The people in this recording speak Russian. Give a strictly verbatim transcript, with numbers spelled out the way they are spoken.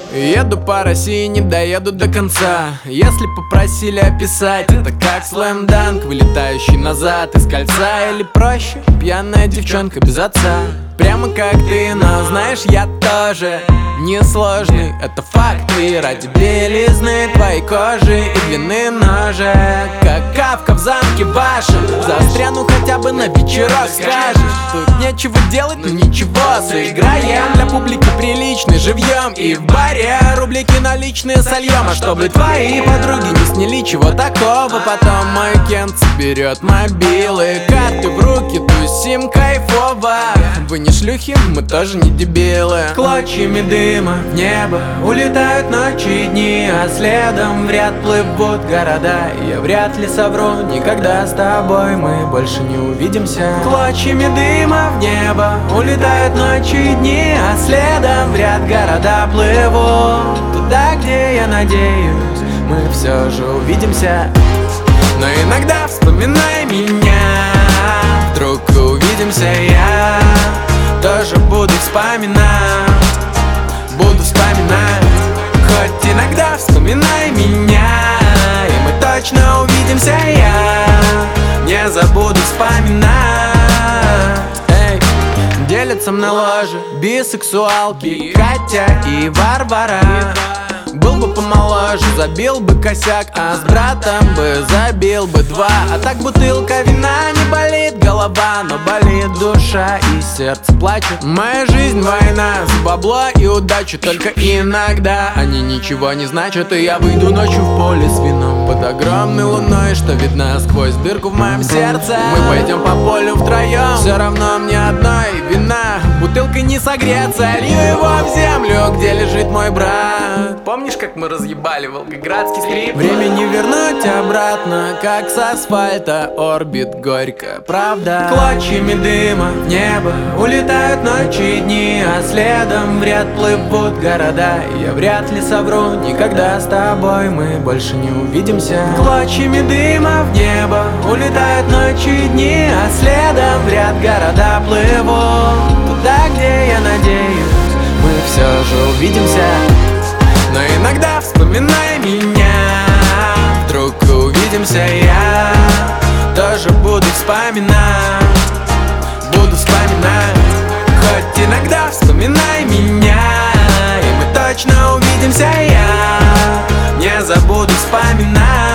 Еду по России, не доеду до конца. Если попросили описать, это как слэм-данк, вылетающий назад из кольца. Или проще, пьяная девчонка без отца. Прямо как ты, но знаешь, я тоже несложный, это факты. Ради белизны твоей кожи и длины ножек, как Кавка в замке вашем. Застряну хотя бы на вечерок, скажешь. Тут нечего делать, ну ничего, сыграем. Для публики приличный, живьем. И в баре рублики наличные сольем. А чтобы твои подруги не сняли чего такого, потом мой Кент соберет мобилы, карты в руки, тусим кайфово. Вы не шлюхи, мы тоже не дебилы. Клочьями дыма в небо улетают ночи и дни, а следом в ряд плывут города. И я вряд ли совру, никогда с тобой мы больше не увидимся. Клочьями дыма в небо улетают ночи и дни, а следом в ряд города плывут туда, где, я надеюсь, мы все же увидимся. Но иногда вспоминай меня, вдруг увидимся, я тоже буду вспоминать, буду вспоминать. Хоть иногда вспоминай меня, и мы точно увидимся, я не забуду вспоминать. Эй, делятся на ложе бисексуалки Катя и Варвара. Был бы помоложе, забил бы косяк, а с братом бы забил бы два. А так бутылка вина, не болит голова, но болит душа и сердце плачет. Моя жизнь война, за бабло и удачу, только иногда они ничего не значат. И я выйду ночью в поле с вином под огромной луной, что видна сквозь дырку в моем сердце. Мы пойдем по полю втроем, все равно мне одной вина бутылкой не согреться. Лью его в землю, где лежит мой брат. Помнишь, как мы разъебали волгоградский стрип? Время не вернуть обратно, как с асфальта орбит горько, правда. Клочьями дыма в небо улетают ночи и дни, а следом в ряд плывут города. И я вряд ли совру, никогда с тобой мы больше не увидимся. Клочьями дыма в небо улетают ночи и дни, а следом в ряд города плывут туда, где, я надеюсь, мы все же увидимся. Но иногда вспоминай меня, вдруг увидимся, я тоже буду вспоминать, буду вспоминать. Хоть иногда вспоминай меня, и мы точно увидимся, я не забуду вспоминать.